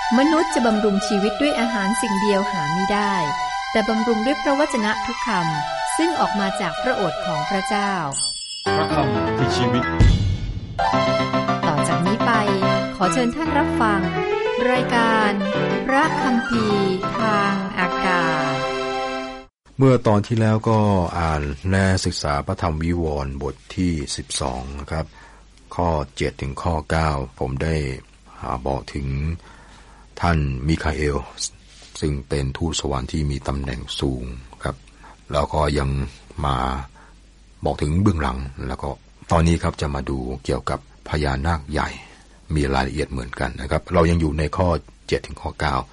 มนุษย์จะบำรุงชีวิตด้วยอาหารสิ่งเดียวหาไม่ได้แต่บำรุงด้วยพระวจนะทุกคำซึ่งออกมาจากพระโอษฐ์ของพระเจ้าพระคำคือชีวิตต่อจากนี้ไปขอเชิญท่านรับฟังรายการพระคัมภีร์ทางอากาศเมื่อตอนที่แล้วก็อ่านและศึกษาพระธรรมวิวรณ์บทที่12นะครับข้อ7ถึงข้อ9ผมได้บอกถึงท่านมิคาเอลซึ่งเป็นทูตสวรรค์ที่มีตำแหน่งสูงครับแล้วก็ยังมาบอกถึงเบื้องหลังแล้วก็ตอนนี้ครับจะมาดูเกี่ยวกับพญานาคใหญ่มีรายละเอียดเหมือนกันนะครับเรายังอยู่ในข้อ7ถึงข้อ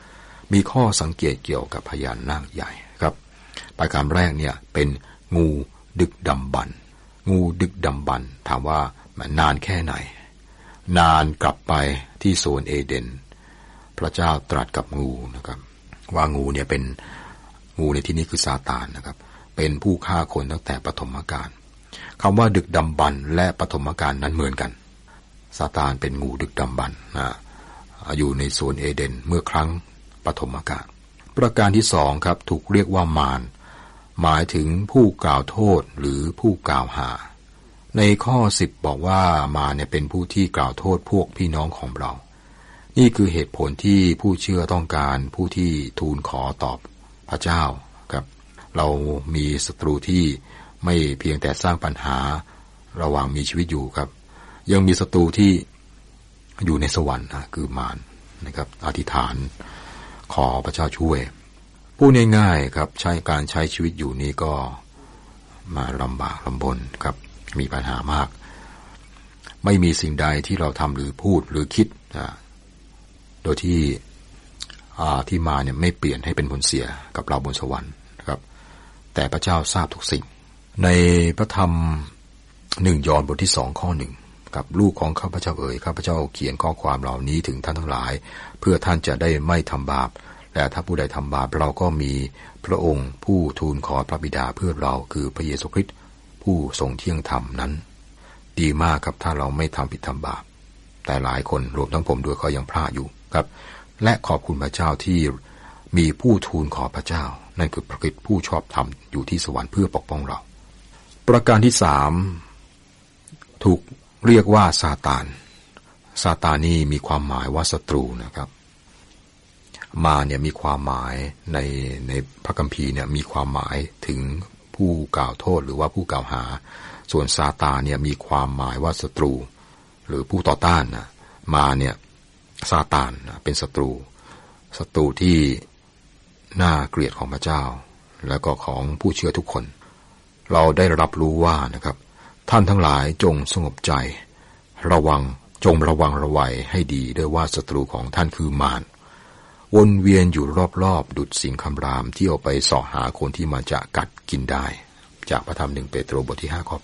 9มีข้อสังเกตเกี่ยวกับพญานาคใหญ่ครับประการแรกเนี่ยเป็นงูดึกดำบรรพ์งูดึกดำบรรพ์ถามว่านานแค่ไหนนานกลับไปที่สวนเอเดนพระเจ้าตรัสกับงูนะครับว่างูเนี่ยเป็นงูในที่นี้คือซาตานนะครับเป็นผู้ฆ่าคนตั้งแต่ปฐมกาลคำว่าดึกดำบรรพ์และปฐมกาลนั้นเหมือนกันซาตานเป็นงูดึกดำบรรพ์อยู่ในสวนเอเดนเมื่อครั้งปฐมกาลประการที่สองครับถูกเรียกว่ามารหมายถึงผู้กล่าวโทษหรือผู้กล่าวหาในข้อ10บอกว่ามารเนี่ยเป็นผู้ที่กล่าวโทษพวกพี่น้องของเรานี่คือเหตุผลที่ผู้เชื่อต้องการผู้ที่ทูลขอตอบพระเจ้าครับเรามีศัตรูที่ไม่เพียงแต่สร้างปัญหาระหว่างมีชีวิตอยู่ครับยังมีศัตรูที่อยู่ในสวรรค์คือมารนะครับอธิษฐานขอพระเจ้าช่วยพูดง่ายๆครับการใช้ชีวิตอยู่นี้ก็มาลำบากลำบนครับมีปัญหามากไม่มีสิ่งใดที่เราทำหรือพูดหรือคิดโดยที่มาเนี่ยไม่เปลี่ยนให้เป็นผลเสียกับเราบนสวรรค์นะครับแต่พระเจ้าทราบทุกสิ่งในพระธรรม1 ยอห์นบทที่2ข้อ1กับลูกของข้าพเจ้าข้าพเจ้าเขียนข้อความเหล่านี้ถึงท่านทั้งหลายเพื่อท่านจะได้ไม่ทำบาปและถ้าผู้ใดทำบาปเราก็มีพระองค์ผู้ทูลขอพระบิดาเพื่อเราคือพระเยซูคริสต์ผู้ทรงเที่ยงธรรมนั้นดีมากครับถ้าเราไม่ทำผิดทำบาปแต่หลายคนรวมทั้งผมด้วยก็ยังพลาดอยู่ครับและขอบคุณพระเจ้าที่มีผู้ทูลขอพระเจ้านั่นคือพระคริสต์ผู้ชอบธรรมอยู่ที่สวรรค์เพื่อปกป้องเราประการที่3ถูกเรียกว่าซาตานนี่มีความหมายว่าศัตรูนะครับมาเนี่ยมีความหมายในพระคัมภีร์เนี่ยมีความหมายถึงผู้กล่าวโทษหรือว่าผู้กล่าวหาส่วนซาตานเนี่ยมีความหมายว่าศัตรูหรือผู้ต่อต้านมาเนี่ยซาตานเป็นศัตรูที่น่าเกลียดของพระเจ้าและก็ของผู้เชื่อทุกคนเราได้รับรู้ว่านะครับท่านทั้งหลายจงสงบใจจงระวังระวัยให้ดีด้วยว่าศัตรูของท่านคือมารวนเวียนอยู่รอบๆดุจสิงคำรามที่เอาไปเสาะหาคนที่มันจะกัดกินได้จากพระธรรม1 เปโตรบทที่5ข้อ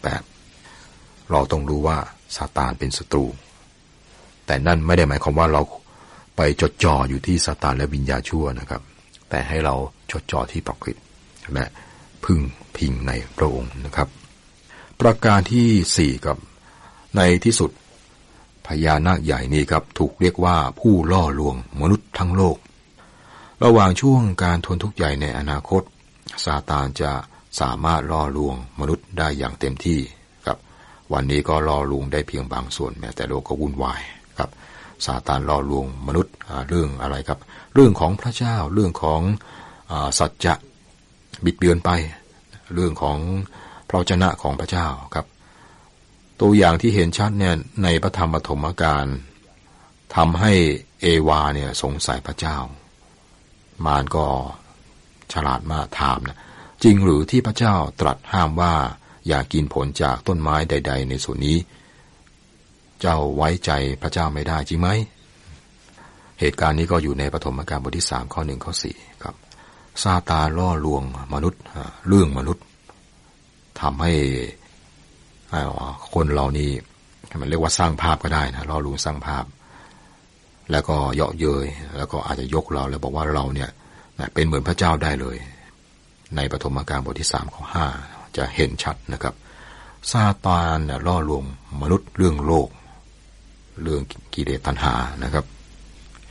8เราต้องรู้ว่าซาตานเป็นศัตรูแต่นั่นไม่ได้หมายความว่าเราไปจดจ่ออยู่ที่ซาตานและวิญญาณชั่วนะครับแต่ให้เราจดจ่อที่พระคริสต์และพึ่งพิงในพระองค์นะครับประการที่4ครับในที่สุดพญานาคใหญ่นี้ครับถูกเรียกว่าผู้ล่อลวงมนุษย์ทั้งโลกระหว่างช่วงการทนทุกข์ใหญ่ในอนาคตซาตานจะสามารถล่อลวงมนุษย์ได้อย่างเต็มที่ครับวันนี้ก็ล่อลวงได้เพียงบางส่วนแต่โลกก็วุ่นวายครับซาตานล่อลวงมนุษย์เรื่องอะไรครับเรื่องของพระเจ้าเรื่องของสัจจะบิดเบือนไปเรื่องของพระวจนะของพระเจ้าครับตัวอย่างที่เห็นชัดเนี่ยในพระธรรมปฐมกาลทำให้เอวาเนี่ยสงสัยพระเจ้ามารก็ฉลาดมากถามนะจริงหรือที่พระเจ้าตรัสห้ามว่าอย่ากินผลจากต้นไม้ใดๆในส่วนนี้เจ้าไว้ใจพระเจ้าไม่ได้จริงไหมเหตุการณ์นี้ก็อยู่ในปฐมกาลบทที่3ข้อ1ข้อ4ครับซาตานล่อลวงมนุษย์เรื่องมนุษย์ทำให้คนเรานี่มันเรียกว่าสร้างภาพก็ได้นะล่อลวงสร้างภาพแล้วก็เยาะเย้ยแล้วก็อาจจะยกเราแล้วบอกว่าเราเนี่ยเป็นเหมือนพระเจ้าได้เลยในปฐมกาลบทที่3ข้อ5จะเห็นชัดนะครับซาตานล่อลวงมนุษย์เรื่องโลกเรื่องกิเลสตัณหานะครับ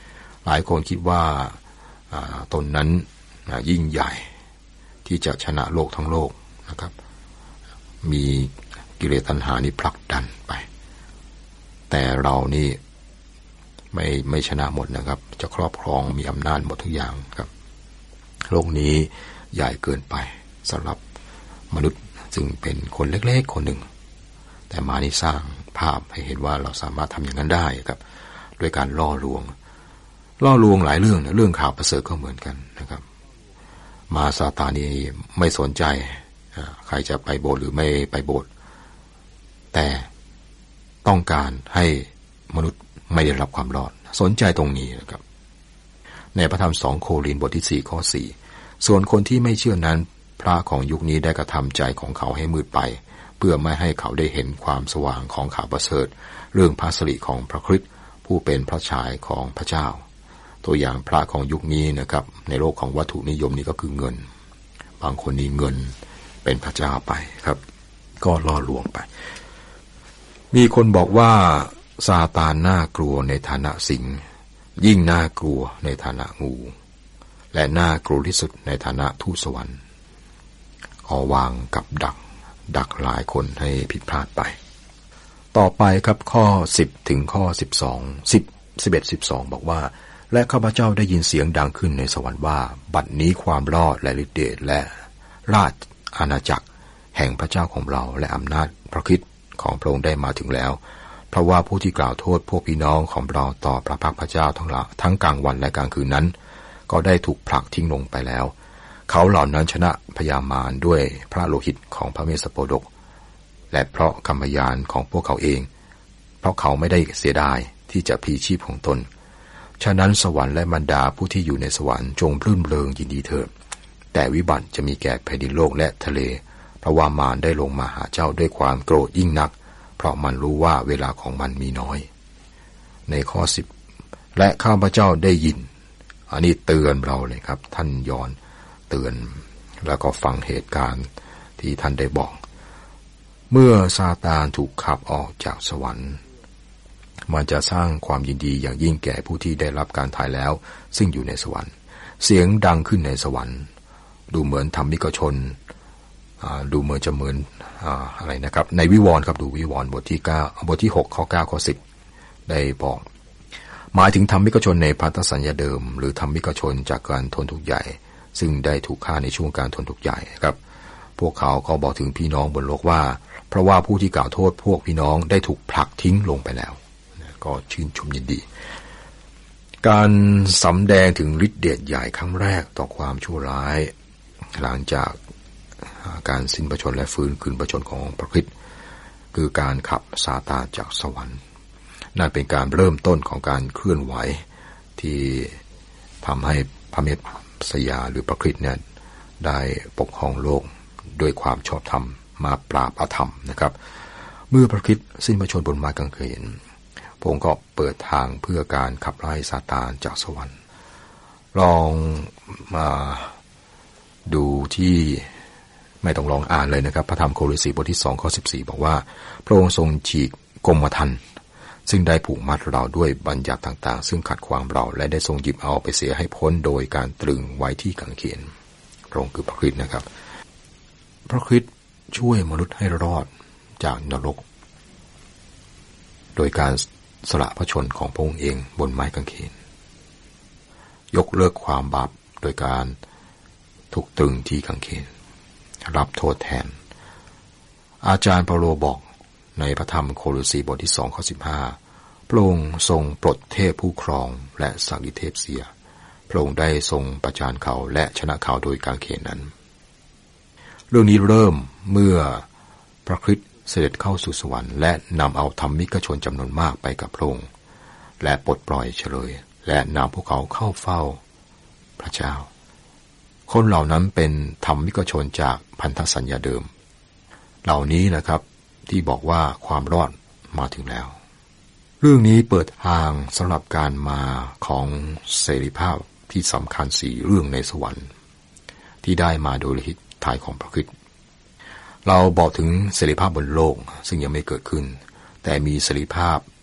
หลายคนคิดว่าตนนั้นยิ่งใหญ่ที่จะชนะโลกทั้งโลกนะครับมีกิเลสตัณหานี่ผลักดันไปแต่เรานี่ไม่ชนะหมดนะครับจะครอบครองมีอำนาจหมดทุกอย่างครับโลกนี้ใหญ่เกินไปสำหรับมนุษย์ซึ่งเป็นคนเล็กๆคนหนึ่งแต่มานี่สร้างภาพให้เห็นว่าเราสามารถทำอย่างนั้นได้ครับด้วยการล่อลวงหลายเรื่องนะเรื่องข่าวประเสริฐก็เหมือนกันนะครับมาซาตานนี่ไม่สนใจใครจะไปโบสถ์หรือไม่ไปโบสถ์แต่ต้องการให้มนุษย์ไม่ได้รับความรอดสนใจตรงนี้นะครับในพระธรรม2 โครินธ์บทที่4 ข้อ 4ส่วนคนที่ไม่เชื่อนั้นพระของยุคนี้ได้กระทำใจของเขาให้มืดไปเพื่อไม่ให้เขาได้เห็นความสว่างของข่าวประเสริฐเรื่องพระสิริของพระคริสต์ผู้เป็นพระฉายของพระเจ้าตัวอย่างพระของยุคนี้นะครับในโลกของวัตถุนิยมนี้ก็คือเงินบางคนนี่เงินเป็นพระเจ้าไปครับก็ล่อลวงไปมีคนบอกว่าซาตานน่ากลัวในฐานะสิงห์ยิ่งน่ากลัวในฐานะงูและน่ากลัวที่สุดในฐานะทูตสวรรค์ขอวางกับดักหลายคนให้ผิดพลาดไปต่อไปครับข้อ10ถึงข้อ11-12บอกว่าและข้าพเจ้าได้ยินเสียงดังขึ้นในสวรรค์ว่าบัดนี้ความรอดและฤทธิ์เดชและราชอาณาจักรแห่งพระเจ้าของเราและอำนาจพระคริสต์ของพระองค์ได้มาถึงแล้วเพราะว่าผู้ที่กล่าวโทษพวกพี่น้องของเราต่อพระพักพระเจ้าทั้งกลางวันและกลางคืนนั้นก็ได้ถูกผลักทิ้งลงไปแล้วเขาเหล่านั้นชนะพญามารด้วยพระโลหิตของพระเมสสโปดกและเพราะคำพยานของพวกเขาเองเพราะเขาไม่ได้เสียดายที่จะพลีชีพของตนฉะนั้นสวรรค์และบรรดาผู้ที่อยู่ในสวรรค์จงปลื้มเริงยินดีเถิดแต่วิบัติจะมีแก่แผ่นดินโลกและทะเลเพราะว่ามารได้ลงมาหาเจ้าด้วยความโกรธยิ่งนักเพราะมันรู้ว่าเวลาของมันมีน้อยในข้อ10และข้าพเจ้าได้ยินอันนี้เตือนเราเลยครับท่านย้อนเตือนแล้วก็ฟังเหตุการณ์ที่ท่านได้บอกเมื่อซาตานถูกขับออกจากสวรรค์มันจะสร้างความยินดีอย่างยิ่งแก่ผู้ที่ได้รับการถ่ายแล้วซึ่งอยู่ในสวรรค์เสียงดังขึ้นในสวรรค์ดูเหมือนธรรมิกชนดูเหมือนจะเหมือนอะไรนะครับในวิวรณ์ครับดูวิวรณ์บทที่6ข้อ9ข้อ10ได้บอกหมายถึงธรรมิกชนในพันธสัญญาเดิมหรือธรรมิกชนจากการทนทุกข์ใหญ่ซึ่งได้ถูกฆ่าในช่วงการทนทุกข์ใหญ่ครับพวกเขาก็บอกถึงพี่น้องบนโลกว่าเพราะว่าผู้ที่กล่าวโทษพวกพี่น้องได้ถูกผลักทิ้งลงไปแล้วก็ชื่นชมยินดีการสำแดงถึงฤทธิ์เดชใหญ่ครั้งแรกต่อความชั่วร้ายหลังจากการสิ้นพระชนม์และฟื้นคืนพระชนม์ของพระคริสต์คือการขับซาตานจากสวรรค์นั่นเป็นการเริ่มต้นของการเคลื่อนไหวที่ทำให้พระเมสสยาหรือพระคริสต์เนี่ยได้ปกครองโลกด้วยความชอบธรรมมาปราบอธรรมนะครับเมื่อพระคริสต์สิ้นพระชนม์บนไม้กางเขนพระองค์ก็เปิดทางเพื่อการขับไล่ซาตานจากสวรรค์ลองมาดูที่ไม่ต้องลองอ่านเลยนะครับพระธรรมโครินธ์บทที่2ข้อ14บอกว่าพระองค์ทรงฉีกกรมธรรม์ซึ่งได้ผูกมัดเราด้วยบัญญัติต่างๆซึ่งขัดขวางเราและได้ทรงหยิบเอาไปเสียให้พ้นโดยการตรึงไว้ที่กางเขนพระองค์คือพระคริสต์นะครับพระคริสต์ช่วยมนุษย์ให้รอดจากนรกโดยการสละพระชนของพระองค์เองบนไม้กางเขนยกเลิกความบาปโดยการถูกตรึงที่กางเขนรับโทษแทนอาจารย์เปาโลบอกในพระธรรมโคโลสีบทที่2ข้อ15พระองค์ทรงปลดเทพผู้ครองและสักดิเทพเสียพระองค์ได้ทรงประจานเขาและชนะเขาโดยกางเขนนั้นเรื่องนี้เริ่มเมื่อพระคริสต์เสด็จเข้าสู่สวรรค์และนำเอาธรรมิกชนจำนวนมากไปกับพระองค์และปลดปล่อยเฉลยและนำพวกเขาเข้าเฝ้าพระเจ้าคนเหล่านั้นเป็นธรรมิกชนจากพันธสัญญาเดิมเหล่านี้นะครับที่บอกว่าความรอดมาถึงแล้วเรื่องนี้เปิดทางสำหรับการมาของเสรีภาพที่สำคัญ4เรื่องในสวรรค์ที่ได้มาโดยฤทธิ์ถ่ายของพระคริสต์เราบอกถึงเสรีภาพบนโลกซึ่งยังไม่เกิดขึ้นแต่มีเสรีภาพ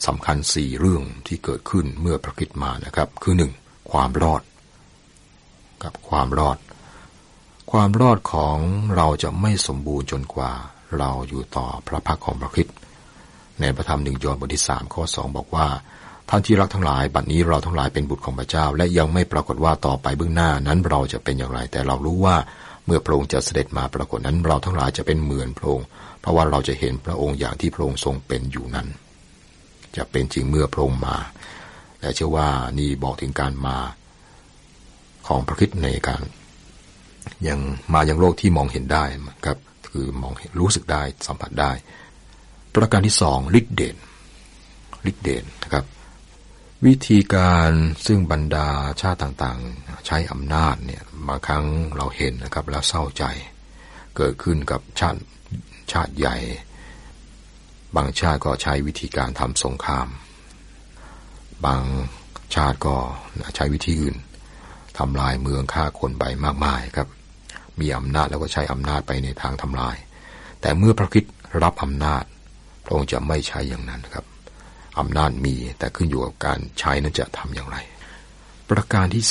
สำคัญ4เรื่องที่เกิดขึ้นเมื่อพระคริสต์มานะครับคือ1ความรอดกับความรอดของเราจะไม่สมบูรณ์จนกว่าเราอยู่ต่อพระพักของพระคริสต์ในพระธรรม1 ยอห์นบทที่3ข้อ2บอกว่าท่านที่รักทั้งหลายบัดนี้เราทั้งหลายเป็นบุตรของพระเจ้าและยังไม่ปรากฏว่าต่อไปเบื้องหน้านั้นเราจะเป็นอย่างไรแต่เรารู้ว่าเมื่อพระองค์จะเสด็จมาปรากฏนั้นเราทั้งหลายจะเป็นเหมือนพระองค์เพราะว่าเราจะเห็นพระองค์อย่างที่พระองค์ทรงเป็นอยู่นั้นจะเป็นจริงเมื่อพระองค์มาและเชื่อว่านี่บอกถึงการมาของพระคริสต์ในการยังมายังโลกที่มองเห็นได้ครับคือมองเห็นรู้สึกได้สัมผัสได้ประการที่2ฤทธิเดชนะครับวิธีการซึ่งบรรดาชาติต่างๆใช้อำนาจเนี่ยบางครั้งเราเห็นนะครับแล้วเศร้าใจเกิดขึ้นกับชาติใหญ่บางชาติก็ใช้วิธีการทำสงครามบางชาติก็ใช้วิธีอื่นทำลายเมืองฆ่าคนไปมากมายครับมีอำนาจแล้วก็ใช้อำนาจไปในทางทำลายแต่เมื่อพระคริสต์รับอำนาจพระองค์จะไม่ใช้อย่างนั้นครับอำนาจมีแต่ขึ้นอยู่กับการใช้นั้นจะทำอย่างไรประการที่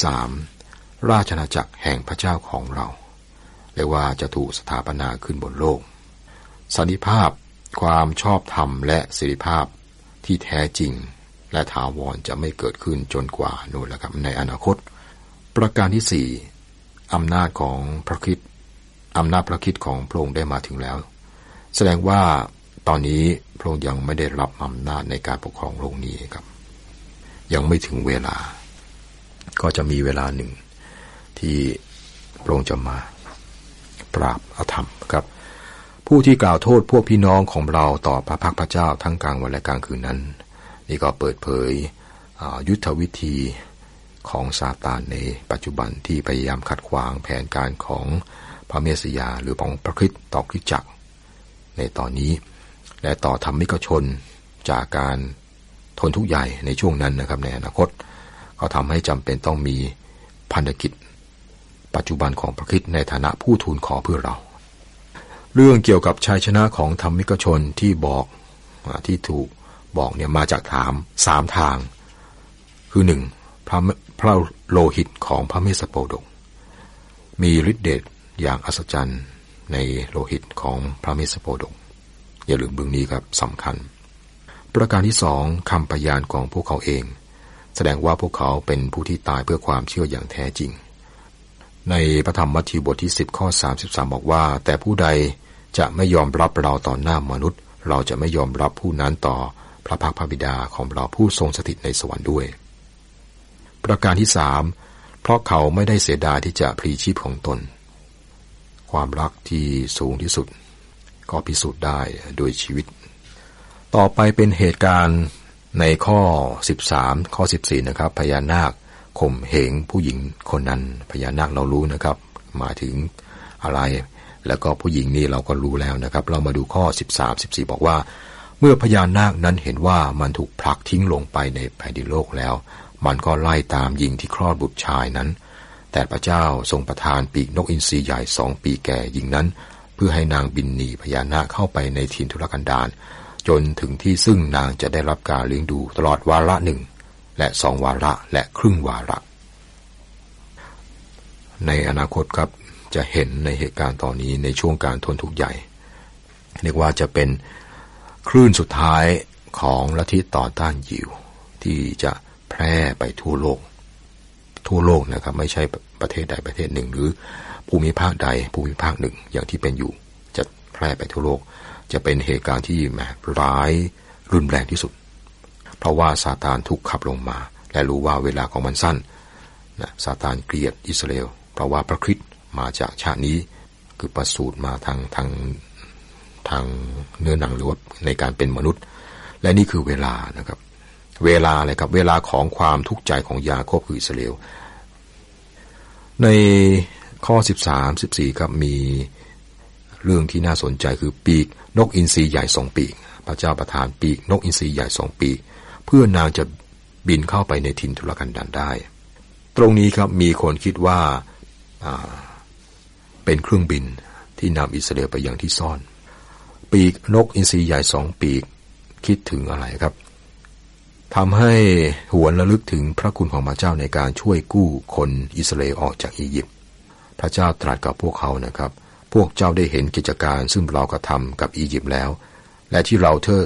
3ราชอาณาจักรแห่งพระเจ้าของเราเรียกว่าจะถูกสถาปนาขึ้นบนโลกสันติภาพความชอบธรรมและสิริภาพที่แท้จริงและถาวรจะไม่เกิดขึ้นจนกว่าโน่นแหละครับในอนาคตประการที่4อำนาจของพระคริสต์อำนาจพระคริสต์ของพระองค์ได้มาถึงแล้วแสดงว่าตอนนี้พระองค์ยังไม่ได้รับอำนาจในการปกครองโลกนี้ครับยังไม่ถึงเวลาก็จะมีเวลาหนึ่งที่พระองค์จะมาปราบอธรรมครับผู้ที่กล่าวโทษพวกพี่น้องของเราต่อพระพักพระเจ้าทั้งกลางวันและกลางคืนนั้นนี่ก็เปิดเผยยุทธวิธีของซาตานในปัจจุบันที่พยายามขัดขวางแผนการของพระเมสสิยาหรือของพระคริสต์ต่อคริสตจักรในตอนนี้และต่อธรรมิกชนจากการทนทุกข์ใหญ่ในช่วงนั้นนะครับในอนาคตก็ทำให้จำเป็นต้องมีพันธกิจปัจจุบันของพระคริสต์ในฐานะผู้ทูลขอเพื่อเราเรื่องเกี่ยวกับชัยชนะของธรรมิกชนที่บอกที่ถูกบอกเนี่ยมาจาก3ทางคือ1พระโลหิตของพระเมสสโปดกมีฤทธิ์เดชอย่างอัศจรรย์ในโลหิตของพระเมสสโปดกอย่าลืมเรื่องนี้ครับสำคัญประการที่2คำพยานของพวกเขาเองแสดงว่าพวกเขาเป็นผู้ที่ตายเพื่อความเชื่ออย่างแท้จริงในพระธรรมมัทธิวบทที่10ข้อ33บอกว่าแต่ผู้ใดจะไม่ยอมรับเราต่อหน้ามนุษย์เราจะไม่ยอมรับผู้นั้นต่อพระพักพระบิดาของเราผู้ทรงสถิตในสวรรค์ด้วยประการที่3เพราะเขาไม่ได้เสียดายที่จะพลีชีพของตนความรักที่สูงที่สุดก็พิสูจน์ได้โดยชีวิตต่อไปเป็นเหตุการณ์ในข้อ13ข้อ14นะครับพญานาคข่มเหงผู้หญิงคนนั้นพญานาคเรารู้นะครับหมายถึงอะไรแล้วก็ผู้หญิงนี่เราก็รู้แล้วนะครับเรามาดูข้อ13-14บอกว่าเมื่อพญานาคนั้นเห็นว่ามันถูกผลักทิ้งลงไปในแผ่นดินโลกแล้วมันก็ไล่ตามหญิงที่คลอดบุตรชายนั้นแต่พระเจ้าทรงประทานปีกนกอินทรีใหญ่2 ปีแก่หญิงนั้นเพื่อให้นางบินหนีพญานาคเข้าไปในถิ่นทุรกันดารจนถึงที่ซึ่งนางจะได้รับการเลี้ยงดูตลอดวาระ1และ2วาระและครึ่งวาระในอนาคตครับจะเห็นในเหตุการณ์ตอนนี้ในช่วงการทนทุกข์ใหญ่เรียกว่าจะเป็นคลื่นสุดท้ายของลัทธิต่อต้านยิวที่จะแพร่ไปทั่วโลกนะครับไม่ใช่ประเทศใดประเทศหนึ่งหรือภูมิภาคใดภูมิภาคหนึ่งอย่างที่เป็นอยู่จะแพร่ไปทั่วโลกจะเป็นเหตุการณ์ที่ร้ายรุนแรงที่สุดเพราะว่าซาตานถูกขับลงมาและรู้ว่าเวลาของมันสั้นนะซาตานเกลียดอิสราเอลเพราะว่าพระคริสต์มาจากชาตินี้คือประสูติมาทางเนื้อหนังหรือว่าในการเป็นมนุษย์และนี่คือเวลานะครับเวลาอะไรครับเวลาของความทุกข์ใจของยาโคบคืออิสราเอลในข้อ13-14ครับมีเรื่องที่น่าสนใจคือปีกนกอินทรีใหญ่2 ปีกพระเจ้าประทานปีกนกอินทรีใหญ่2 ปีกเพื่อนางจะบินเข้าไปในถิ่นทุรกันดารได้ตรงนี้ครับมีคนคิดว่าเป็นเครื่องบินที่นำอิสราเอลไปยังที่ซ่อนปีกนกอินทรีใหญ่2 ปีกคิดถึงอะไรครับทำให้หวนระลึกถึงพระคุณของพระเจ้าในการช่วยกู้คนอิสราเอลออกจากอียิปต์พระเจ้าตรัสกับพวกเขานะครับพวกเจ้าได้เห็นกิจการซึ่งเรากระทำกับอียิปต์แล้วและที่เราเทิด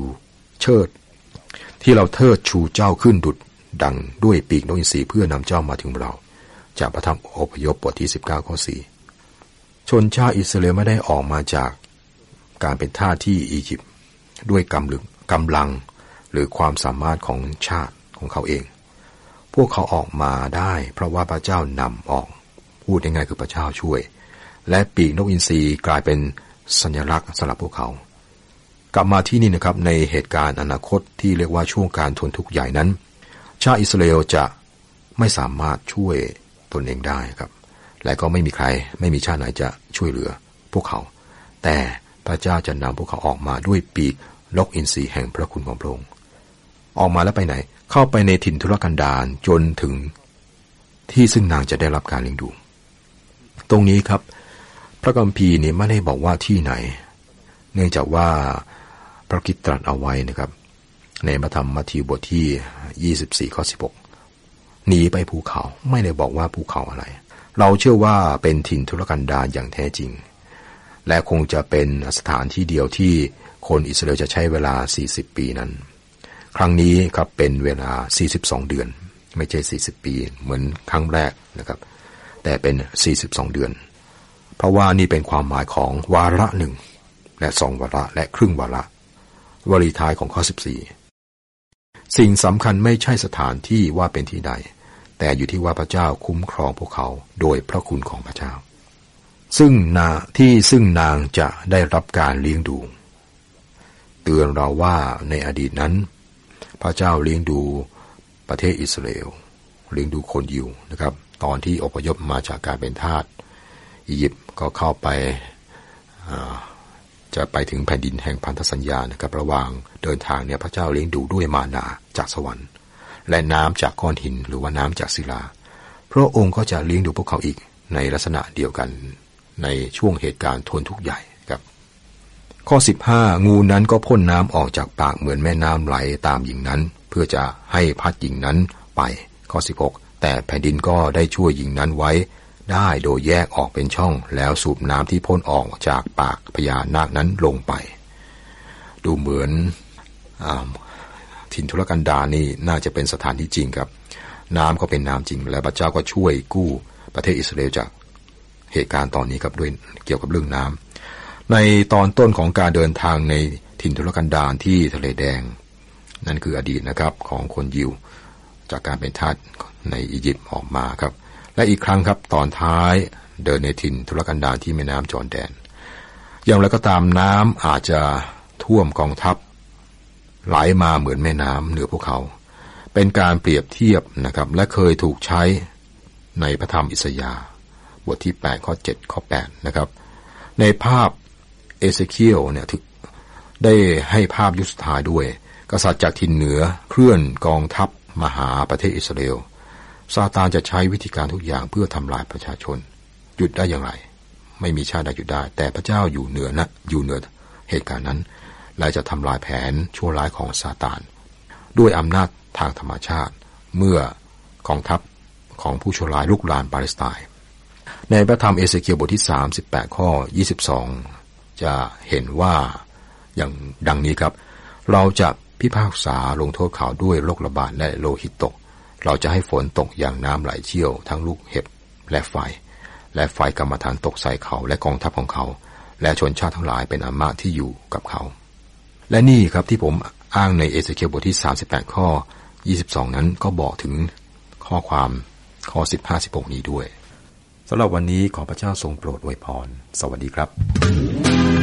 ชูเจ้าขึ้นดุจดังด้วยปีกนกอินทรีเพื่อนำเจ้ามาถึงเราจากพระธรรมอพยพบทที่19ข้อ4ชนชาติอิสราเอลไม่ได้ออกมาจากการเป็นทาสที่อียิปต์ด้วยกำลังหรือความสามารถของชาติของเขาเองพวกเขาออกมาได้เพราะว่าพระเจ้านำออกพูดง่ายๆคือพระเจ้าช่วยและปีกนกอินทรีกลายเป็นสัญลักษณ์สำหรับพวกเขากลับมาที่นี่นะครับในเหตุการณ์อนาคตที่เรียกว่าช่วงการทนทุกข์ใหญ่นั้นชาติอิสราเอลจะไม่สามารถช่วยตนเองได้ครับและก็ไม่มีชาติไหนจะช่วยเหลือพวกเขาแต่พระเจ้าจะนำพวกเขาออกมาด้วยปีกนกอินทรีแห่งพระคุณของพระองค์ออกมาแล้วไปไหนเข้าไปในถิ่นทุรกันดารจนถึงที่ซึ่งนางจะได้รับการเลี้ยงดูตรงนี้ครับพระคัมภีร์นี่ไม่ได้บอกว่าที่ไหนเนื่องจากว่าพระคริสต์ตรัสเอาไว้นะครับในพระธรรมมัทธิวบทที่24ข้อ16หนีไปภูเขาไม่ได้บอกว่าภูเขาอะไรเราเชื่อว่าเป็นถิ่นทุรกันดารอย่างแท้จริงและคงจะเป็นสถานที่เดียวที่คนอิสราเอลจะใช้เวลา40ปีนั้นครั้งนี้ครับเป็นเวลา42เดือนไม่ใช่40ปีเหมือนครั้งแรกนะครับแต่เป็น42เดือนเพราะว่านี่เป็นความหมายของวาระ1และ2วาระและครึ่งวาระวลีท้ายของข้อ14สิ่งสำคัญไม่ใช่สถานที่ว่าเป็นที่ใดแต่อยู่ที่ว่าพระเจ้าคุ้มครองพวกเขาโดยพระคุณของพระเจ้าซึ่งนางจะได้รับการเลี้ยงดูเตือนเราว่าในอดีตนั้นพระเจ้าเลี้ยงดูประเทศอิสราเอลเลี้ยงดูคนยิวนะครับตอนที่อพยพมาจากการเป็นทาสอียิปต์ก็เข้าไปจะไปถึงแผ่นดินแห่งพันธสัญญานะครับระหว่างเดินทางเนี่ยพระเจ้าเลี้ยงดูด้วยมานาจากสวรรค์และน้ำจากก้อนหินหรือว่าน้ำจากศิลาพระองค์ก็จะเลี้ยงดูพวกเขาอีกในลักษณะเดียวกันในช่วงเหตุการณ์ทนทุกข์ใหญ่ครับข้อ15งูนั้นก็พ่นน้ำออกจากปากเหมือนแม่น้ำไหลตามหญิงนั้นเพื่อจะให้พัดหญิงนั้นไปข้อ16แต่แผ่นดินก็ได้ช่วยหญิงนั้นไว้ได้โดยแยกออกเป็นช่องแล้วสูบน้ำที่พ่นออกจากปากพญานาคนั้นลงไปดูเหมือนถิ่นทุรกันดารนี่น่าจะเป็นสถานที่จริงครับน้ำก็เป็นน้ำจริงและพระเจ้าก็ช่วยกู้ประเทศอิสราเอลจากเหตุการณ์ตอนนี้ครับด้วยเกี่ยวกับเรื่องน้ำในตอนต้นของการเดินทางในถิ่นทุรกันดารที่ทะเลแดงนั่นคืออดีตนะครับของคนยิวจากการเป็นทาสในอียิปต์ออกมาครับและอีกครั้งครับตอนท้ายเดินในถิ่นทุรกันดารที่แม่น้ำจอร์แดนอย่างไรก็ตามน้ำอาจจะท่วมกองทัพไหลมาเหมือนแม่น้ำเหนือพวกเขาเป็นการเปรียบเทียบนะครับและเคยถูกใช้ในพระธรรมอิสยาห์บทที่8ข้อ7ข้อ8นะครับในภาพเอเซเคียลเนี่ยได้ให้ภาพยุคสุดท้ายด้วยกษัตริย์จากถิ่นเหนือเคลื่อนกองทัพมาหาประเทศอิสราเอลซาตานจะใช้วิธีการทุกอย่างเพื่อทำลายประชาชนหยุดได้อย่างไรไม่มีชาติใดหยุดได้แต่พระเจ้าอยู่เหนือเหตุการณ์นั้นและจะทำลายแผนชั่วร้ายของซาตานด้วยอำนาจทางธรรมชาติเมื่อกองทัพของผู้ชั่วร้ายลุกลานปาเลสไตน์ในพระธรรมเอเสเคียลบทที่38ข้อ22จะเห็นว่าอย่างดังนี้ครับเราจะพิพากษาลงโทษเขาด้วยโรคระบาดและโลหิตตกเราจะให้ฝนตกอย่างน้ำไหลเชี่ยวทั้งลูกเห็บและไฟกรรมฐานตกใส่เขาและกองทัพของเขาและชนชาติทั้งหลายเป็นอามาตย์ที่อยู่กับเขาและนี่ครับที่ผมอ้างในเอเสเคียลบทที่38ข้อ22นั้นก็บอกถึงข้อความข้อ15-16นี้ด้วยสำหรับวันนี้ขอพระเจ้าทรงโปรดอวยพรสวัสดีครับ